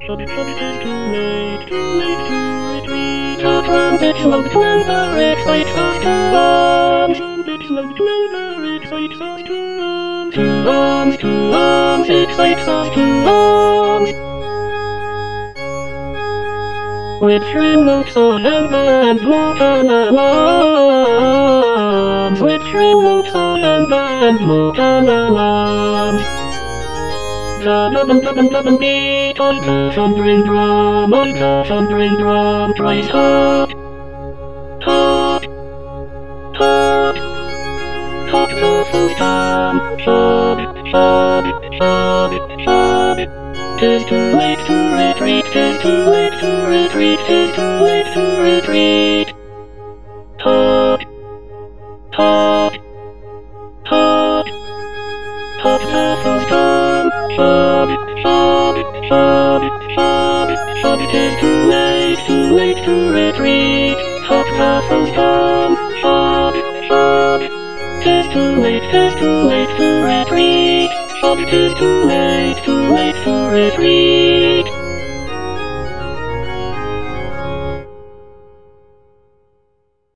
Shut it is too late to retreat. The trumpets loud thunder excites us to arms. Trumpets loud thunder excites us to arms. To arms, excites us to arms. With shrill notes on and broken alarms. With shrill notes on and broken alarms. The beat of the thundering drum, tries hard, hard, hard, hard the full time, shod. 'Tis too late to retreat, 'tis too late to retreat, 'tis too late to retreat. Hard, hard, hard, hard the full time, shod. 'Tis too late to retreat. Hop the full storm, shod. 'Tis too late to retreat. 'Tis too